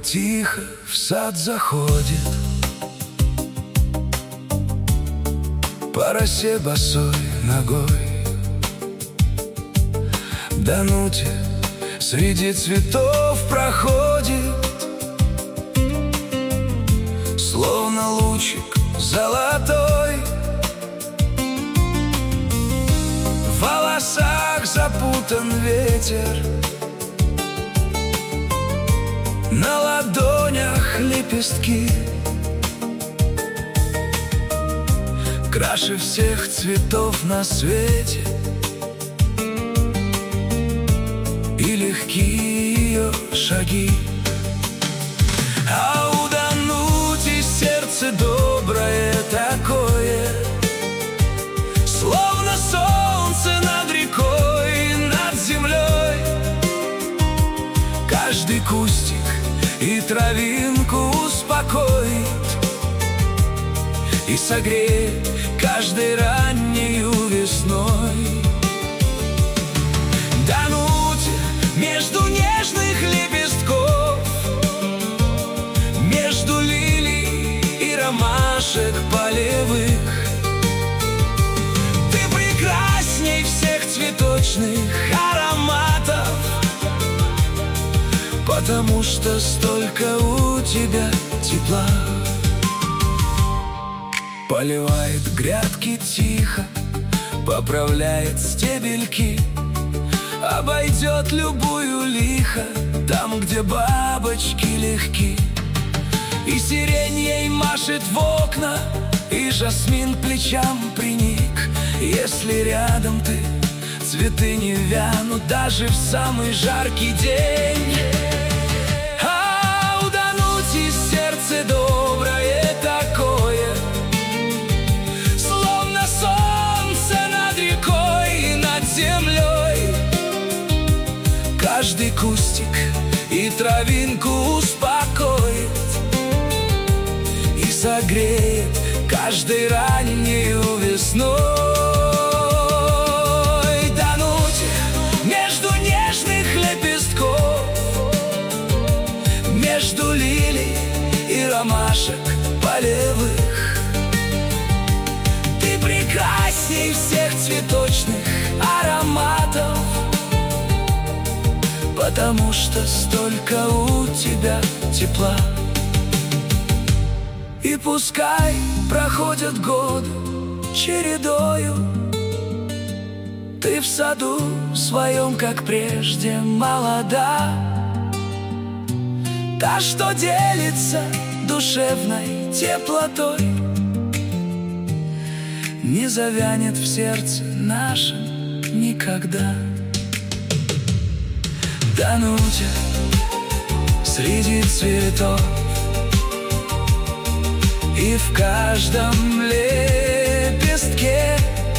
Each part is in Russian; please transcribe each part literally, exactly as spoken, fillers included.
тихо в сад заходит, по росе босой ногой. Данутя среди цветов проходит, словно лучик золотой. В волосах запутан ветер, на ладонях лепестки. Краше всех цветов на свете, и легки ее шаги. А у Данути сердце доброе такое, словно солнце над рекой, над землей. Каждый кустик и травинку успокоит и согреет каждой раннею весной. Данутя между нежных лепестков, между лилий и ромашек полевых. Ты прекрасней всех цветочных ароматов, потому что столько у тебя тепла. Поливает грядки тихо, поправляет стебельки, обойдет любую лихо там, где бабочки легки. И сирень ей машет в окна, и жасмин плечам приник. Если рядом ты, цветы не вянут даже в самый жаркий день. А у Данути сердце доброе такое, словно солнце над рекой и над землей. Каждый кустик и травинку успокоит и согреет каждой раннею весной. Данутя между нежных лепестков, между лилий и ромашек полевых. Ты прекрасней всех цветочных ароматов, потому что столько у тебя тепла. И пускай проходят годы чередою, ты в саду своем, как прежде, молода. Та, что делится душевной теплотой, не завянет в сердце нашем никогда. Данутя среди цветов, и в каждом лепестке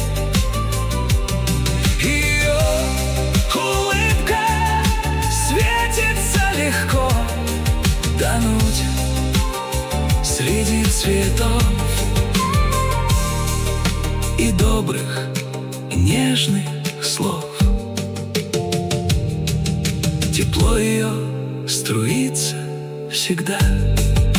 ее улыбка светится легко. Данутя среди цветов и добрых, нежных слов. Тепло ее струится всегда.